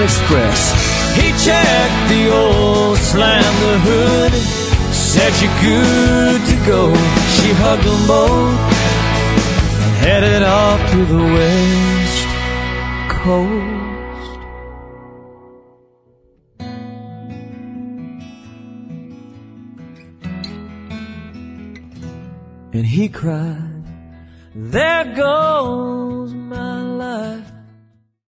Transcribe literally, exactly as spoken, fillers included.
Express. He checked the old, slammed the hood, said you're good to go. She hugged them both and headed off to the West Coast. And he cried, there goes my life.